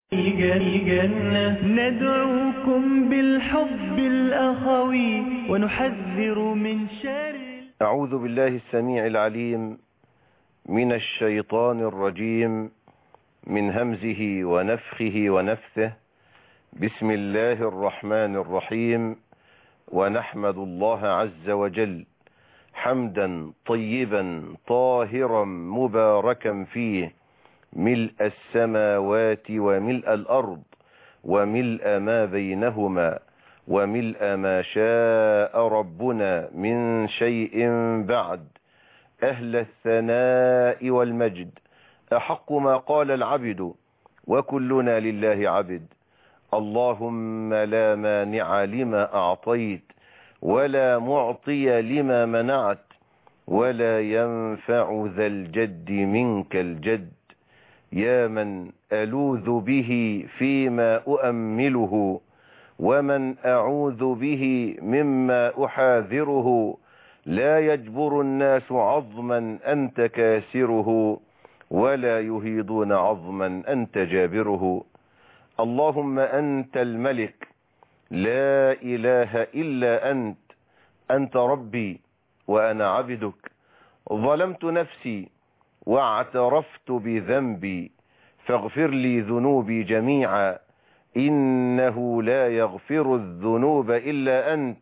الجنة ندعوكم بالحب الأخوي ونحذر من شر. أعوذ بالله السميع العليم من الشيطان الرجيم من همزه ونفخه ونفثه. بسم الله الرحمن الرحيم. ونحمد الله عز وجل حمدا طيبا طاهرا مباركا فيه ملء السماوات وملء الأرض وملء ما بينهما وملء ما شاء ربنا من شيء بعد. أهل الثناء والمجد أحق ما قال العبد وكلنا لله عبد. اللهم لا مانع لما أعطيت ولا معطي لما منعت ولا ينفع ذا الجد منك الجد. يا من ألوذ به فيما أؤمله ومن أعوذ به مما أحاذره. لا يجبر الناس عظما أنت كاسره ولا يهيضون عظما أنت جابره. اللهم أنت الملك لا إله إلا أنت. أنت ربي وأنا عبدك. ظلمت نفسي واعترفت بذنبي فاغفر لي ذنوبي جميعا إنه لا يغفر الذنوب إلا أنت.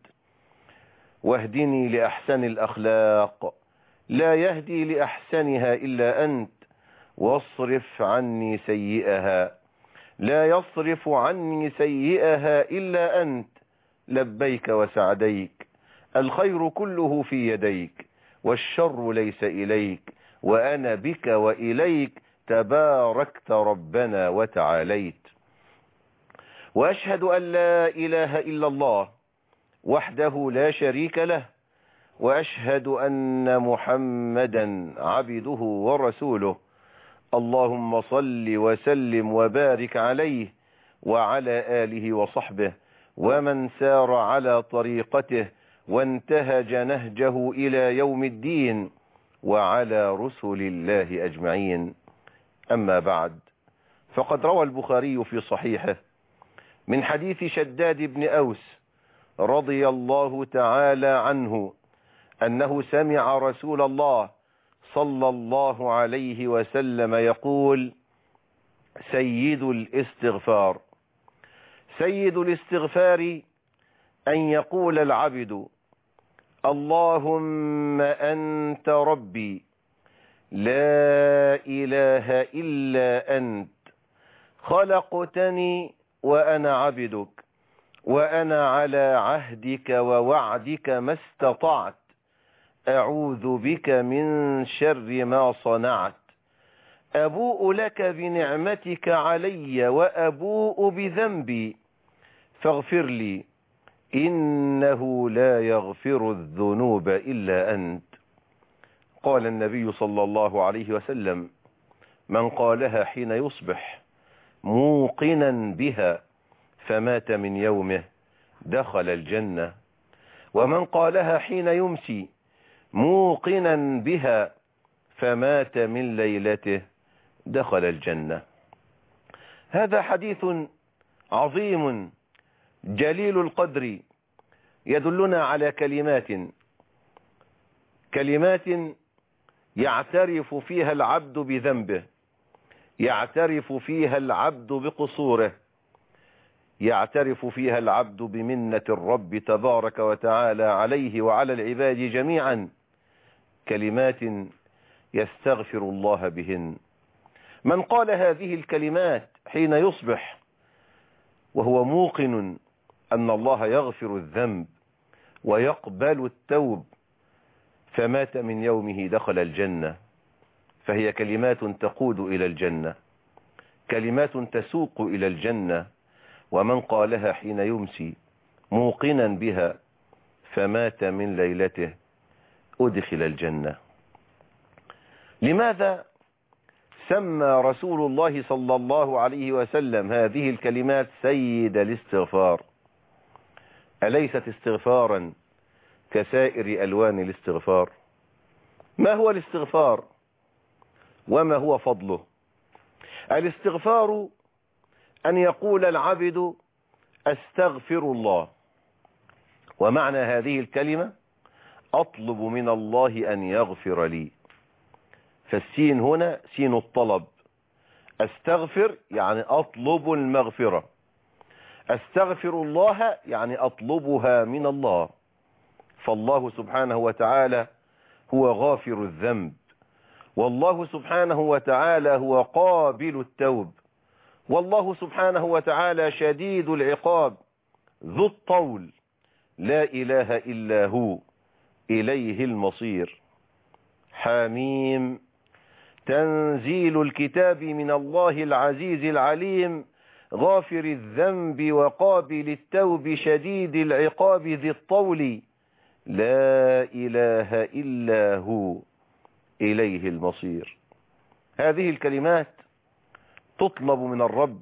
واهدني لأحسن الأخلاق لا يهدي لأحسنها إلا أنت. واصرف عني سيئها لا يصرف عني سيئها إلا أنت. لبيك وسعديك الخير كله في يديك والشر ليس إليك وأنا بك وإليك تباركت ربنا وتعاليت. وأشهد أن لا إله إلا الله وحده لا شريك له وأشهد أن محمدا عبده ورسوله. اللهم صل وسلم وبارك عليه وعلى آله وصحبه ومن سار على طريقته وانتهج نهجه إلى يوم الدين وعلى رسل الله أجمعين. أما بعد، فقد روى البخاري في صحيحه من حديث شداد بن أوس رضي الله تعالى عنه أنه سمع رسول الله صلى الله عليه وسلم يقول: سيد الاستغفار سيد الاستغفار أن يقول العبد: اللهم أنت ربي لا إله إلا أنت خلقتني وأنا عبدك وأنا على عهدك ووعدك ما استطعت أعوذ بك من شر ما صنعت. أبوء لك بنعمتك علي وأبوء بذنبي فاغفر لي إنه لا يغفر الذنوب إلا أنت. قال النبي صلى الله عليه وسلم: من قالها حين يصبح موقنا بها فمات من يومه دخل الجنة، ومن قالها حين يمسي موقنا بها فمات من ليلته دخل الجنة. هذا حديث عظيم جليل القدر يدلنا على كلمات يعترف فيها العبد بذنبه، يعترف فيها العبد بقصوره، يعترف فيها العبد بمنة الرب تبارك وتعالى عليه وعلى العباد جميعا. كلمات يستغفر الله بهن. من قال هذه الكلمات حين يصبح وهو موقن أن الله يغفر الذنب ويقبل التوب فمات من يومه دخل الجنة. فهي كلمات تقود إلى الجنة، كلمات تسوق إلى الجنة. ومن قالها حين يمسي موقنا بها فمات من ليلته أدخل الجنة. لماذا سمى رسول الله صلى الله عليه وسلم هذه الكلمات سيد الاستغفار؟ أليست استغفارا كسائر ألوان الاستغفار؟ ما هو الاستغفار وما هو فضله؟ الاستغفار أن يقول العبد أستغفر الله، ومعنى هذه الكلمة أطلب من الله أن يغفر لي. فالسين هنا سين الطلب، أستغفر يعني أطلب المغفرة، أستغفر الله يعني أطلبها من الله. فالله سبحانه وتعالى هو غافر الذنب، والله سبحانه وتعالى هو قابل التوب، والله سبحانه وتعالى شديد العقاب ذو الطول، لا إله إلا هو، إليه المصير. حميم، تنزيل الكتاب من الله العزيز العليم، غافر الذنب وقابل التوب شديد العقاب ذي الطول، لا إله إلا هو، إليه المصير. هذه الكلمات تطلب من الرب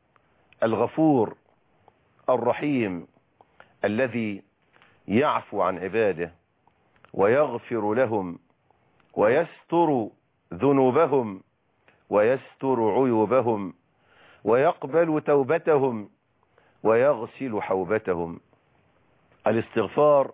الغفور الرحيم الذي يعفو عن عباده ويغفر لهم ويستر ذنوبهم ويستر عيوبهم ويقبل توبتهم ويغسل حوبتهم. الاستغفار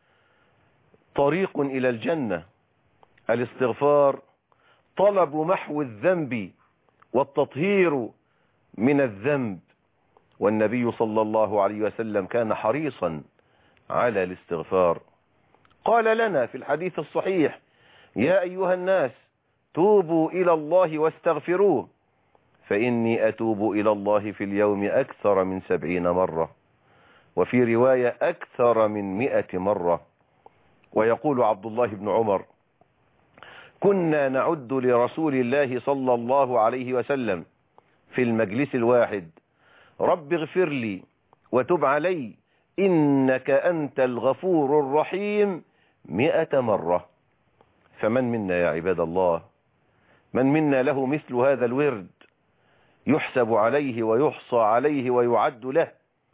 طريق إلى الجنة، الاستغفار طلب محو الذنب والتطهير من الذنب، والنبي صلى الله عليه وسلم كان حريصا على الاستغفار. قال لنا في الحديث الصحيح: يا أيها الناس توبوا إلى الله واستغفروه، فإني أتوب إلى الله في اليوم أكثر من 70 مرة، وفي رواية أكثر من 100 مرة. ويقول عبد الله بن عمر: كنا نعد لرسول الله صلى الله عليه وسلم في المجلس الواحد: رب اغفر لي وتب علي إنك أنت الغفور الرحيم 100 مرة. فمن منا يا عباد الله، من منا له مثل هذا الورد يحسب عليه ويحصى عليه ويعد له،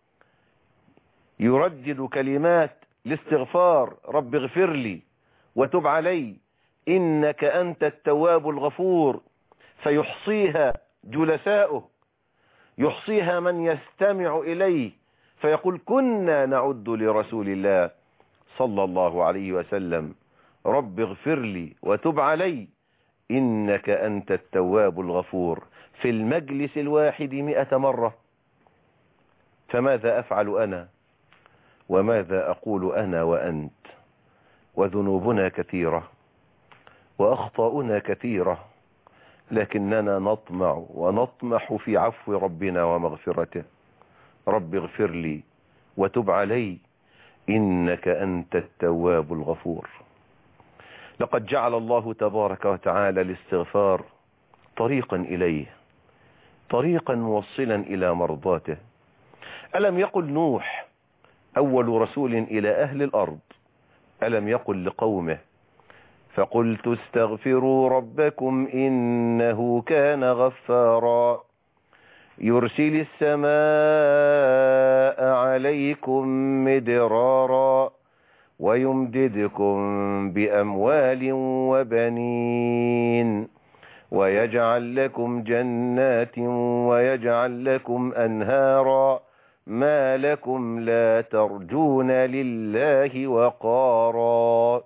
يردد كلمات الاستغفار: رب اغفر لي وتب علي إنك أنت التواب الغفور، فيحصيها جلساؤه، يحصيها من يستمع إليه، فيقول: كنا نعد لرسول الله صلى الله عليه وسلم: رب اغفر لي وتب علي إنك أنت التواب الغفور، في المجلس الواحد 100 مرة. فماذا أفعل أنا وماذا أقول أنا وأنت؟ وذنوبنا كثيرة وأخطاؤنا كثيرة، لكننا نطمع ونطمح في عفو ربنا ومغفرته. رب اغفر لي وتب علي إنك أنت التواب الغفور. لقد جعل الله تبارك وتعالى الاستغفار طريقا إليه، طريقا موصلا إلى مرضاته. ألم يقل نوح أول رسول إلى أهل الأرض، ألم يقل لقومه: فقلت استغفروا ربكم إنه كان غفارا يرسل السماء عليكم مدرارا ويمددكم بأموال وبنين ويجعل لكم جنات ويجعل لكم أنهارا ما لكم لا ترجون لله وقارا.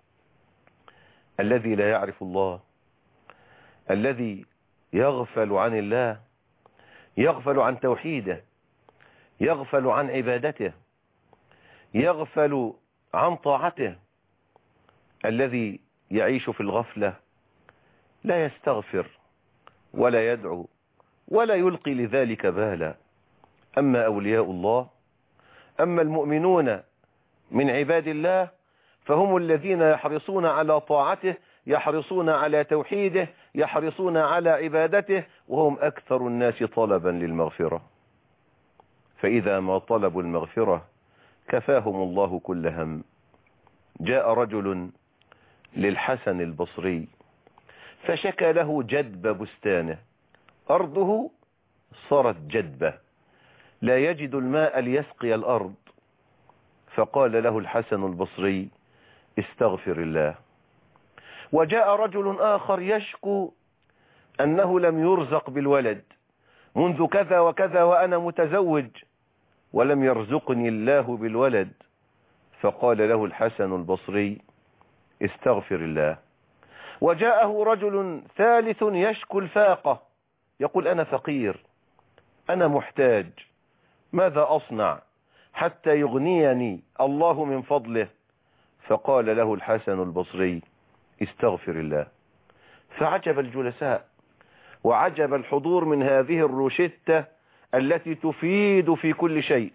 الذي لا يعرف الله، الذي يغفل عن الله، يغفل عن توحيده، يغفل عن عبادته، يغفل عن طاعته، الذي يعيش في الغفلة لا يستغفر ولا يدعو ولا يلقي لذلك بالا. أما أولياء الله، أما المؤمنون من عباد الله، فهم الذين يحرصون على طاعته، يحرصون على توحيده، يحرصون على عبادته، وهم أكثر الناس طلبا للمغفرة. فإذا ما طلبوا المغفرة كفاهم الله كل هم. جاء رجل للحسن البصري فشكى له جدب بستانه، أرضه صارت جدبة لا يجد الماء ليسقي الأرض. فقال له الحسن البصري: استغفر الله. وجاء رجل آخر يشكو أنه لم يرزق بالولد، منذ كذا وكذا وأنا متزوج ولم يرزقني الله بالولد. فقال له الحسن البصري استغفر الله. وجاءه رجل ثالث يشكو الفاقة، يقول أنا فقير، أنا محتاج، ماذا أصنع حتى يغنيني الله من فضله؟ فقال له الحسن البصري استغفر الله. فعجب الجلساء وعجب الحضور من هذه الروشتة التي تفيد في كل شيء.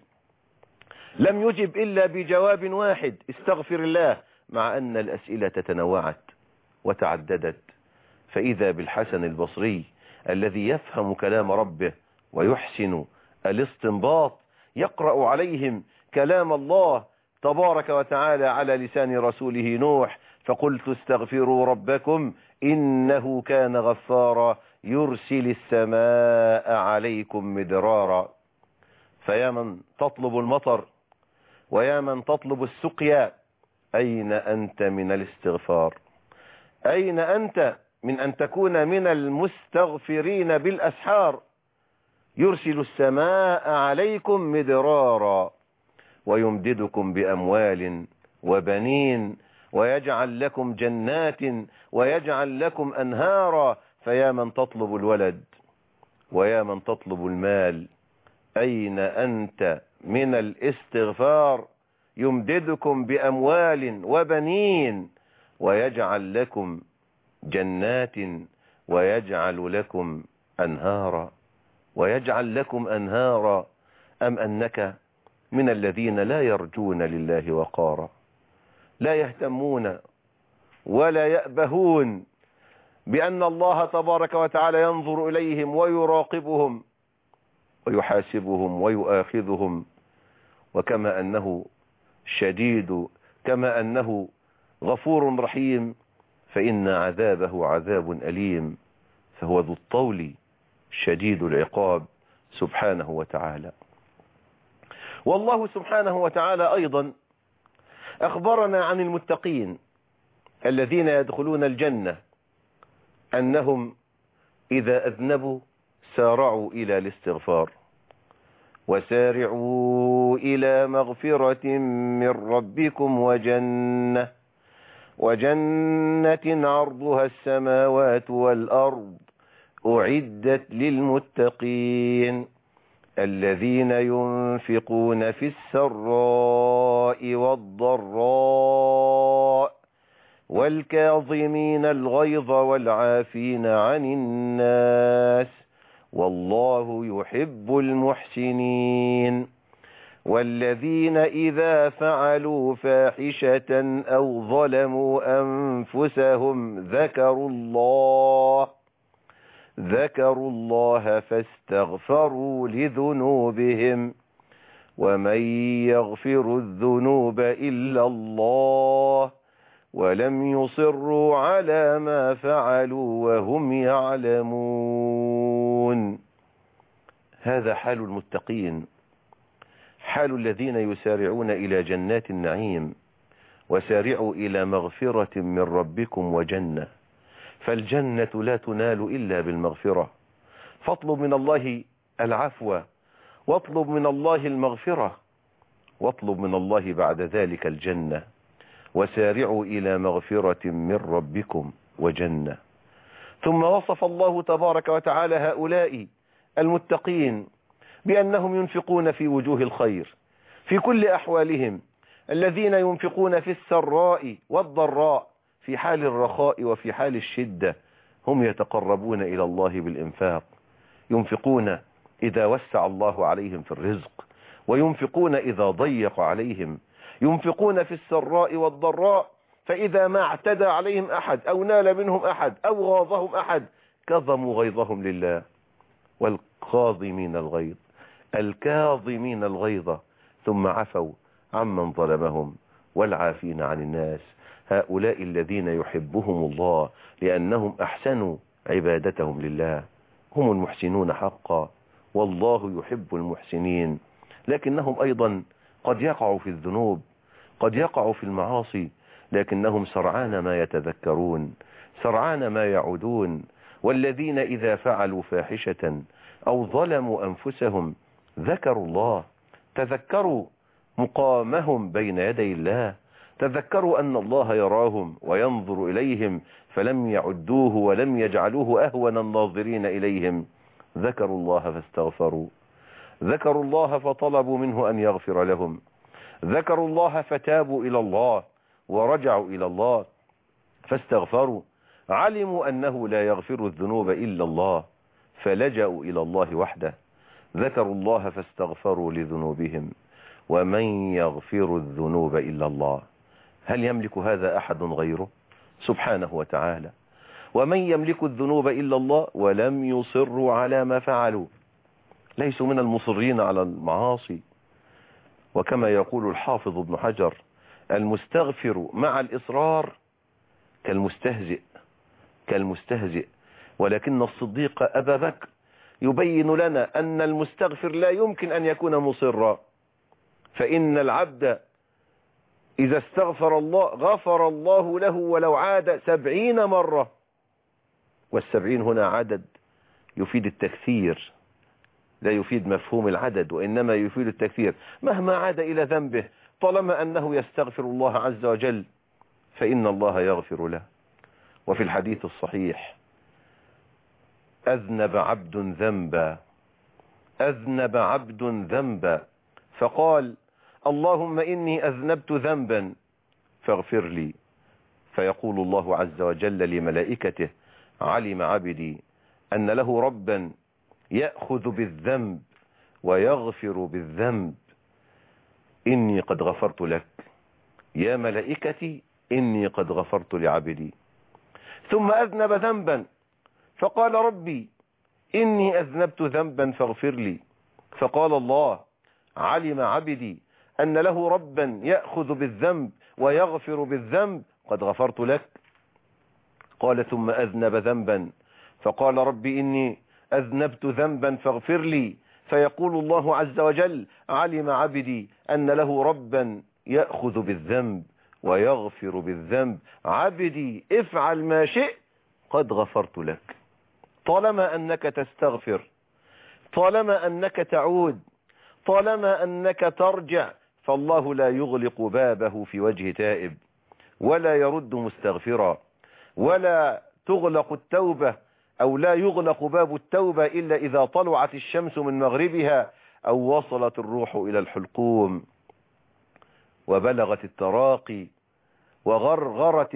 لم يجب إلا بجواب واحد استغفر الله، مع أن الأسئلة تنوعت وتعددت. فإذا بالحسن البصري الذي يفهم كلام ربه ويحسن الاستنباط يقرأ عليهم كلام الله تبارك وتعالى على لسان رسوله نوح: فقلت استغفروا ربكم إنه كان غفارا يرسل السماء عليكم مدرارا. فيا من تطلب المطر ويا من تطلب السقيا، أين أنت من الاستغفار؟ أين أنت من أن تكون من المستغفرين بالأسحار؟ يرسل السماء عليكم مدرارا ويمددكم بأموال وبنين ويجعل لكم جنات ويجعل لكم أنهارا. فيا من تطلب الولد ويا من تطلب المال، أين أنت من الاستغفار؟ يمددكم بأموال وبنين ويجعل لكم جنات ويجعل لكم أنهارا ويجعل لكم أنهارا. أم أنك من الذين لا يرجون لله وقارا، لا يهتمون ولا يأبهون بأن الله تبارك وتعالى ينظر إليهم ويراقبهم ويحاسبهم ويؤاخذهم، وكما أنه شديد كما أنه غفور رحيم فإن عذابه عذاب أليم، فهو ذو الطول شديد العقاب سبحانه وتعالى. والله سبحانه وتعالى أيضا أخبرنا عن المتقين الذين يدخلون الجنة أنهم إذا أذنبوا سارعوا إلى الاستغفار. وسارعوا إلى مغفرة من ربكم وجنة عرضها السماوات والأرض أعدت للمتقين الذين ينفقون في السراء والضراء والكاظمين الغيظ والعافين عن الناس والله يحب المحسنين والذين إذا فعلوا فاحشة أو ظلموا أنفسهم ذكروا الله فاستغفروا لذنوبهم ومن يغفر الذنوب إلا الله ولم يصروا على ما فعلوا وهم يعلمون. هذا حال المتقين، حال الذين يسارعون إلى جنات النعيم. وسارعوا إلى مغفرة من ربكم وجنة، فالجنة لا تنال إلا بالمغفرة. فاطلب من الله العفو واطلب من الله المغفرة واطلب من الله بعد ذلك الجنة. وسارعوا إلى مغفرة من ربكم وجنة. ثم وصف الله تبارك وتعالى هؤلاء المتقين بأنهم ينفقون في وجوه الخير في كل أحوالهم، الذين ينفقون في السراء والضراء، في حال الرخاء وفي حال الشدة هم يتقربون إلى الله بالإنفاق. ينفقون إذا وسع الله عليهم في الرزق، وينفقون إذا ضيق عليهم. ينفقون في السراء والضراء، فإذا ما اعتدى عليهم أحد أو نال منهم أحد أو غاظهم أحد كظموا غيظهم لله. الكاظمين الغيظ ثم عفوا عمن ظلمهم والعافين عن الناس. هؤلاء الذين يحبهم الله لأنهم أحسنوا عبادتهم لله، هم المحسنون حقا، والله يحب المحسنين. لكنهم أيضا قد يقعوا في الذنوب، قد يقعوا في المعاصي، لكنهم سرعان ما يتذكرون، سرعان ما يعودون. والذين إذا فعلوا فاحشة أو ظلموا أنفسهم ذكروا الله، تذكروا مقامهم بين يدي الله، تذكروا أن الله يراهم وينظر إليهم فلم يعدوه ولم يجعلوه أهون الناظرين إليهم. ذكروا الله فاستغفروا، ذكروا الله فطلبوا منه أن يغفر لهم، ذكروا الله فتابوا إلى الله ورجعوا إلى الله فاستغفروا، علموا أنه لا يغفر الذنوب إلا الله فلجأوا إلى الله وحده، ذكروا الله فاستغفروا لذنوبهم، ومن يغفر الذنوب إلا الله. هل يملك هذا أحد غيره سبحانه وتعالى؟ ومن يملك الذنوب إلا الله ولم يصروا على ما فعلوا، ليسوا من المصرين على المعاصي. وكما يقول الحافظ ابن حجر: المستغفر مع الإصرار كالمستهزئ. ولكن الصديق أبا بكر يبين لنا أن المستغفر لا يمكن أن يكون مصرا، فإن العبد إذا استغفر الله غفر الله له ولو عاد 70 مرة. وال70 هنا عدد يفيد التكثير، لا يفيد مفهوم العدد، وإنما يفيد التكثير. مهما عاد إلى ذنبه طالما أنه يستغفر الله عز وجل فإن الله يغفر له. وفي الحديث الصحيح: أذنب عبد ذنبا فقال: اللهم إني أذنبت ذنبا فاغفر لي، فيقول الله عز وجل لملائكته: علم عبدي أن له ربا يأخذ بالذنب ويغفر بالذنب، إني قد غفرت لك يا ملائكتي، إني قد غفرت لعبدي. ثم أذنب ذنبا فقال: ربي إني أذنبت ذنبا فاغفر لي، فقال الله: علم عبدي أن له ربا يأخذ بالذنب ويغفر بالذنب، قد غفرت لك. قال: ثم أذنب ذنبا فقال: ربي إني أذنبت ذنبا فاغفر لي، فيقول الله عز وجل: علم عبدي أن له ربا يأخذ بالذنب ويغفر بالذنب، عبدي افعل ما شئت قد غفرت لك. طالما أنك تستغفر، طالما أنك تعود، طالما أنك ترجع، فالله لا يغلق بابه في وجه تائب، ولا يرد مستغفرا، ولا تغلق التوبة أو لا يغلق باب التوبة إلا إذا طلعت الشمس من مغربها أو وصلت الروح إلى الحلقوم وبلغت التراقي وغرغرت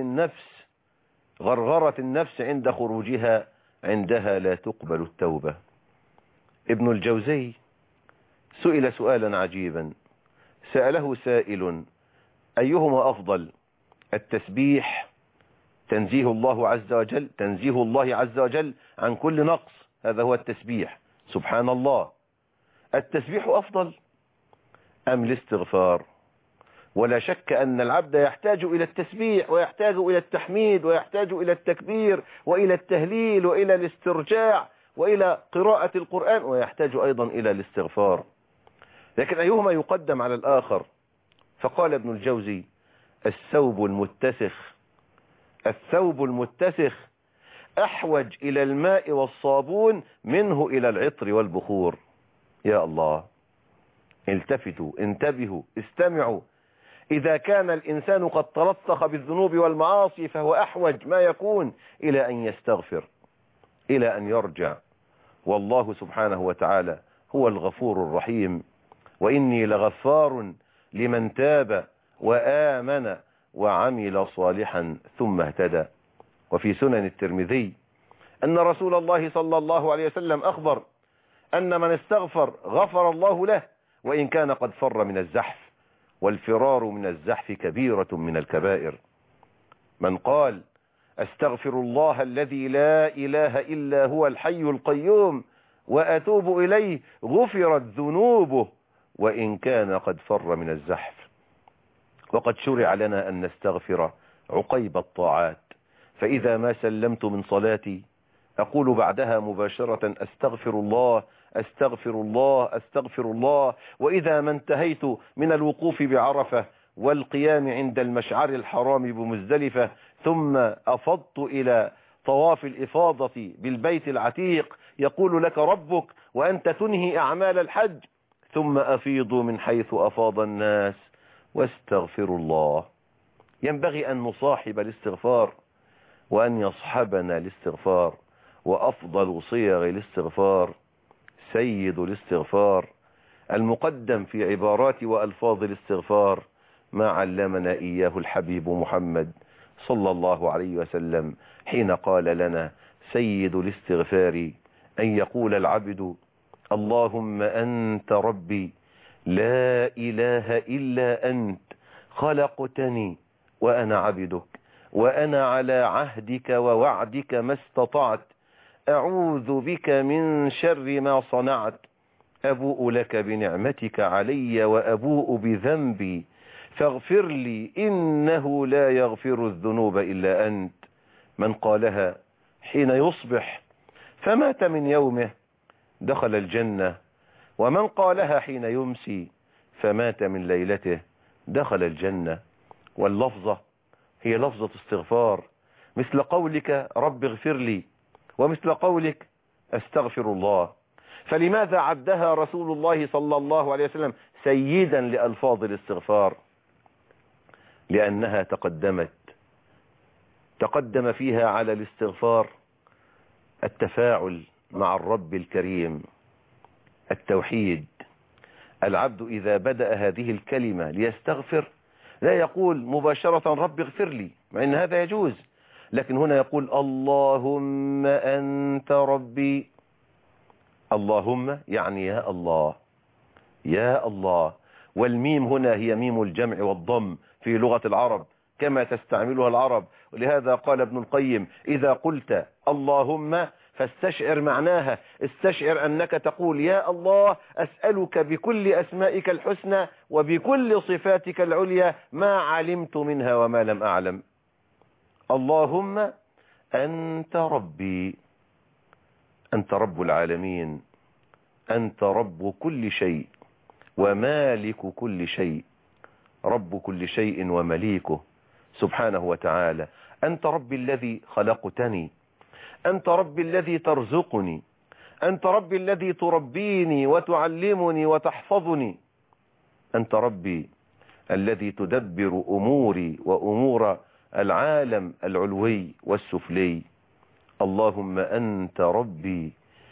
النفس عند خروجها، عندها لا تقبل التوبة. ابن الجوزي سئل سؤالا عجيبا، سأله سائل: أيهما أفضل، التسبيح تنزيه الله عز وجل عن كل نقص، هذا هو التسبيح سبحان الله، التسبيح أفضل أم الاستغفار؟ ولا شك أن العبد يحتاج إلى التسبيح ويحتاج إلى التحميد ويحتاج إلى التكبير وإلى التهليل وإلى الاسترجاع وإلى قراءة القرآن، ويحتاج أيضا إلى الاستغفار، لكن أيهما يقدم على الآخر؟ فقال ابن الجوزي: الثوب المتسخ أحوج إلى الماء والصابون منه إلى العطر والبخور. يا الله، التفتوا، انتبهوا، استمعوا. إذا كان الإنسان قد تلطخ بالذنوب والمعاصي فهو أحوج ما يكون إلى أن يستغفر، إلى أن يرجع. والله سبحانه وتعالى هو الغفور الرحيم: وإني لغفار لمن تاب وآمن وعمل صالحا ثم اهتدى. وفي سنن الترمذي أن رسول الله صلى الله عليه وسلم أخبر أن من استغفر غفر الله له وإن كان قد فر من الزحف، والفرار من الزحف كبيرة من الكبائر. من قال: أستغفر الله الذي لا إله إلا هو الحي القيوم وأتوب إليه، غفرت ذنوبه وإن كان قد فر من الزحف. وقد شرع لنا أن نستغفر عقيب الطاعات، فإذا ما سلمت من صلاتي أقول بعدها مباشرة: أستغفر الله أستغفر الله أستغفر الله. وإذا ما انتهيت من الوقوف بعرفة والقيام عند المشعر الحرام بمزدلفة ثم أفضت إلى طواف الإفاضة بالبيت العتيق يقول لك ربك وأنت تنهي أعمال الحج: ثم أفيضوا من حيث أفاض الناس واستغفروا الله. ينبغي أن نصاحب الاستغفار وأن يصحبنا الاستغفار. وأفضل صيغ الاستغفار سيد الاستغفار المقدم في عبارات وألفاظ الاستغفار ما علمنا إياه الحبيب محمد صلى الله عليه وسلم حين قال لنا: سيد الاستغفار أن يقول العبد: اللهم أنت ربي لا إله إلا أنت خلقتني وأنا عبدك وأنا على عهدك ووعدك ما استطعت أعوذ بك من شر ما صنعت أبوء لك بنعمتك علي وأبوء بذنبي فاغفر لي إنه لا يغفر الذنوب إلا أنت. من قالها حين يصبح فمات من يومه دخل الجنة، ومن قالها حين يمسي فمات من ليلته دخل الجنة. واللفظة هي لفظة استغفار، مثل قولك رب اغفر لي ومثل قولك استغفر الله. فلماذا عدها رسول الله صلى الله عليه وسلم سيدا لألفاظ الاستغفار؟ لأنها تقدم فيها على الاستغفار التفاعل مع الرب الكريم، التوحيد. العبد إذا بدأ هذه الكلمة ليستغفر لا يقول مباشرة رب اغفر لي، مع أن هذا يجوز، لكن هنا يقول اللهم أنت ربي. اللهم يعني يا الله، يا الله. والميم هنا هي ميم الجمع والضم في لغة العرب كما تستعملها العرب. ولهذا قال ابن القيم: إذا قلت اللهم فاستشعر معناها، استشعر أنك تقول يا الله أسألك بكل أسمائك الحسنى وبكل صفاتك العليا ما علمت منها وما لم أعلم. اللهم أنت ربي، أنت رب العالمين، أنت رب كل شيء ومالك كل شيء، رب كل شيء ومليكه سبحانه وتعالى. أنت ربي الذي خلقتني، أنت ربي الذي ترزقني، أنت ربي الذي تربيني وتعلمني وتحفظني، أنت ربي الذي تدبر أموري وأمور العالم العلوي والسفلي. اللهم أنت ربي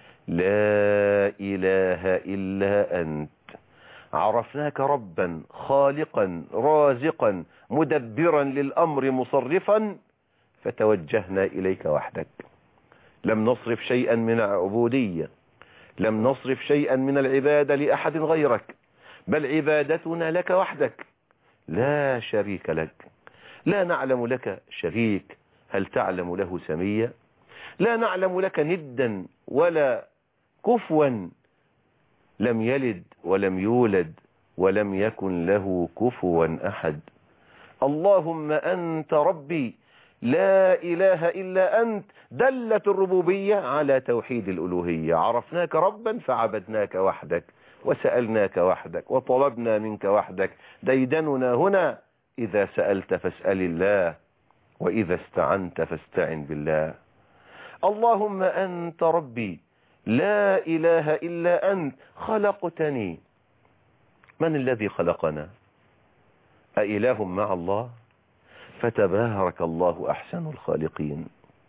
لا إله إلا أنت. عرفناك ربا خالقا رازقا مدبرا للأمر مصرفا فتوجهنا إليك وحدك. لم نصرف شيئا من العبودية، لم نصرف شيئا من العبادة لأحد غيرك، بل عبادتنا لك وحدك لا شريك لك. لا نعلم لك شريك، هل تعلم له سميا؟ لا نعلم لك ندا ولا كفوا، لم يلد ولم يولد ولم يكن له كفوا أحد. اللهم أنت ربي لا إله إلا أنت. دلت الربوبية على توحيد الألوهية. عرفناك ربا فعبدناك وحدك وسألناك وحدك وطلبنا منك وحدك. ديدننا هنا: إذا سألت فاسأل الله وإذا استعنت فاستعن بالله. اللهم أنت ربي لا إله إلا أنت خلقتني. من الذي خلقنا؟ أإله مع الله؟ فتبارك الله أحسن الخالقين،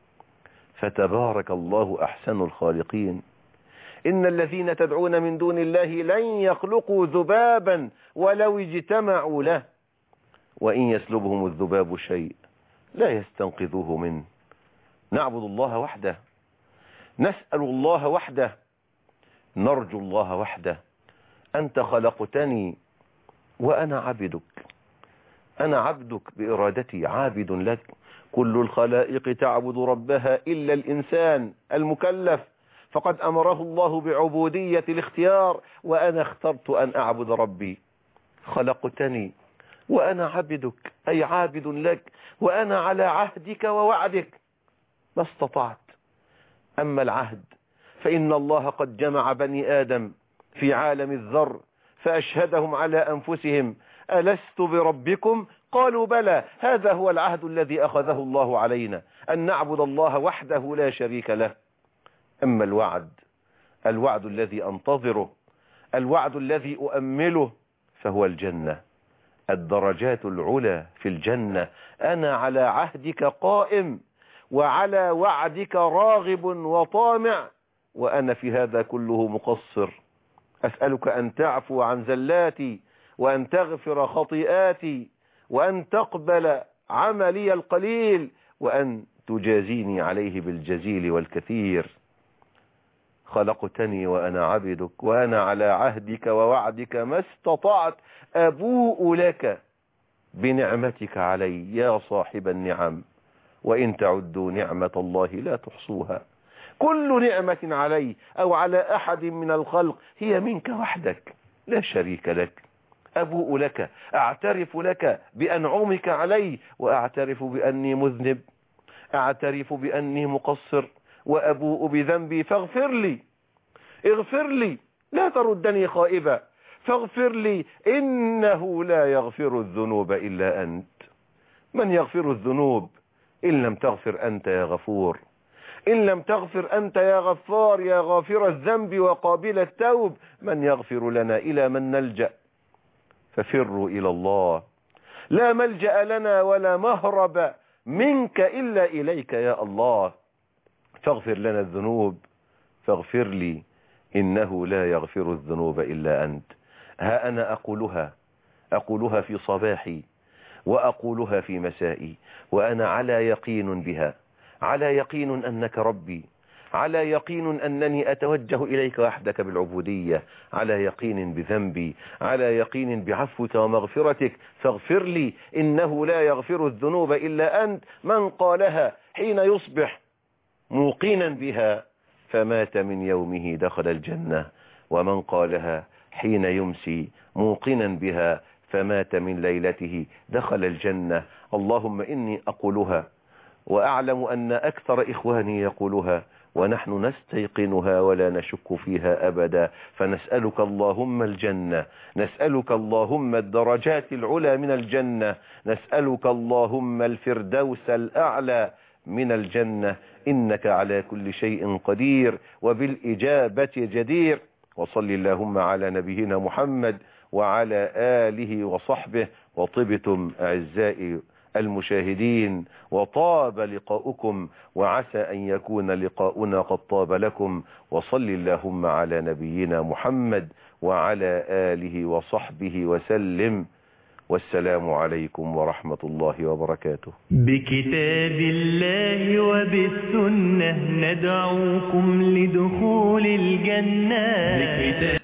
فتبارك الله أحسن الخالقين. إن الذين تدعون من دون الله لن يخلقوا ذبابا ولو اجتمعوا له وإن يسلبهم الذباب شيء لا يستنقذوه منه. نعبد الله وحده، نسأل الله وحده، نرجو الله وحده. أنت خلقتني وأنا عبدك، أنا عبدك بإرادتي عابد لك. كل الخلائق تعبد ربها إلا الإنسان المكلف، فقد أمره الله بعبودية الاختيار، وأنا اخترت أن أعبد ربي. خلقتني وأنا عبدك أي عابد لك، وأنا على عهدك ووعدك ما استطعت. أما العهد فإن الله قد جمع بني آدم في عالم الذر فأشهدهم على أنفسهم: ألست بربكم؟ قالوا بلى. هذا هو العهد الذي أخذه الله علينا، أن نعبد الله وحده لا شريك له. أما الوعد الوعد الذي أنتظره، الوعد الذي أؤمله، فهو الجنة، الدرجات العلى في الجنة. أنا على عهدك قائم، وعلى وعدك راغب وطامع، وأنا في هذا كله مقصر. أسألك أن تعفو عن زلاتي، وأن تغفر خطيئاتي، وأن تقبل عملي القليل، وأن تجازيني عليه بالجزيل والكثير. خلقتني وأنا عبدك، وأنا على عهدك ووعدك ما استطعت أبوء لك بنعمتك علي يا صاحب النعم، وإن تعدوا نعمة الله لا تحصوها. كل نعمة علي أو على أحد من الخلق هي منك وحدك، لا شريك لك. أبوء لك، أعترف لك بأنعمك علي، وأعترف بأني مذنب، أعترف بأني مقصر، وأبوء بذنبي، فاغفر لي، اغفر لي، لا تردني خائبا، فاغفر لي، إنه لا يغفر الذنوب إلا أنت. من يغفر الذنوب إن لم تغفر أنت يا غفور؟ إن لم تغفر أنت يا غفار، يا غافر الذنب وقابل التوب، من يغفر لنا؟ إلى من نلجأ؟ ففروا إلى الله، لا ملجأ لنا ولا مهرب منك إلا إليك يا الله. فاغفر لنا الذنوب، فاغفر لي، إنه لا يغفر الذنوب إلا أنت. ها أنا أقولها في صباحي، وأقولها في مسائي، وأنا على يقين بها، على يقين أنك ربي، على يقين أنني أتوجه إليك وحدك بالعبودية، على يقين بذنبي، على يقين بعفوك ومغفرتك. فاغفر لي، إنه لا يغفر الذنوب إلا أنت. من قالها حين يصبح موقنا بها فمات من يومه دخل الجنة، ومن قالها حين يمسي موقنا بها فمات من ليلته دخل الجنة. اللهم إني أقولها وأعلم أن أكثر إخواني يقولها، ونحن نستيقنها ولا نشك فيها أبدا. فنسألك اللهم الجنة، نسألك اللهم الدرجات العلى من الجنة، نسألك اللهم الفردوس الأعلى من الجنة، إنك على كل شيء قدير وبالإجابة جدير. وصل اللهم على نبينا محمد وعلى آله وصحبه. وطبتم أعزائي المشاهدين، وطاب لقاؤكم، وعسى أن يكون لقاؤنا قد طاب لكم. وصل اللهم على نبينا محمد وعلى آله وصحبه وسلم، والسلام عليكم ورحمة الله وبركاته. بكتاب الله وبالسنة ندعوكم لدخول الجنة.